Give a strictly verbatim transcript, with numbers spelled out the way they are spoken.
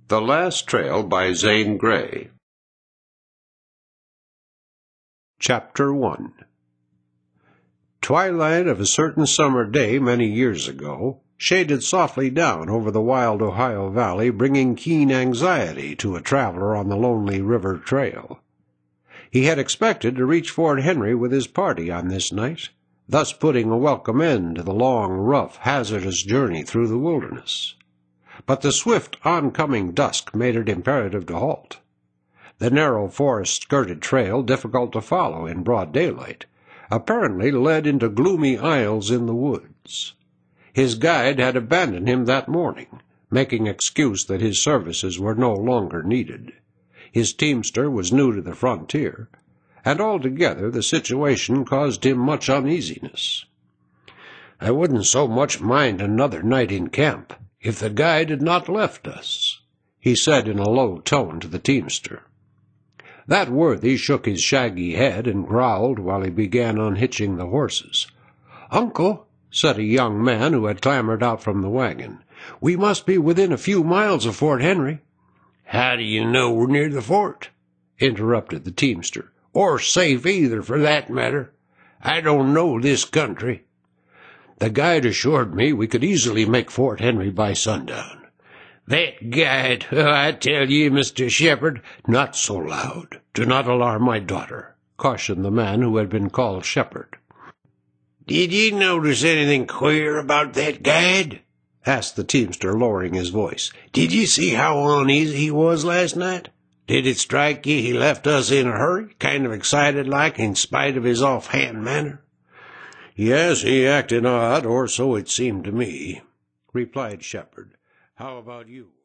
The Last Trail by Zane Grey. Chapter one. Twilight of a certain summer day many years ago shaded softly down over the wild Ohio Valley, bringing keen anxiety to a traveler on the lonely river trail. He had expected to reach Fort Henry with his party on this night, thus putting a welcome end to the long, rough, hazardous journey through the wilderness. But the swift oncoming dusk made it imperative to halt. The narrow forest-skirted trail, difficult to follow in broad daylight, apparently led into gloomy aisles in the woods. His guide had abandoned him that morning, making excuse that his services were no longer needed. His teamster was new to the frontier, and altogether the situation caused him much uneasiness. "I wouldn't so much mind another night in camp if the guide had not left us," he said in a low tone to the teamster. That worthy shook his shaggy head and growled while he began unhitching the horses. "Uncle," said a young man who had clambered out from the wagon, "we must be within a few miles of Fort Henry." "How do you know we're near the fort?" interrupted the teamster. "Or safe either, for that matter. I don't know this country." "The guide assured me we could easily make Fort Henry by sundown." "That guide! Oh, I tell you, Mister Shepherd, not so loud. Do not alarm my daughter," cautioned the man who had been called Shepherd. "Did you notice anything queer about that guide?" asked the teamster, lowering his voice. "Did you see how uneasy he was last night? Did it strike you he left us in a hurry, kind of excited like, in spite of his offhand manner?" "Yes, he acted odd, or so it seemed to me," replied Shepherd. "How about you?"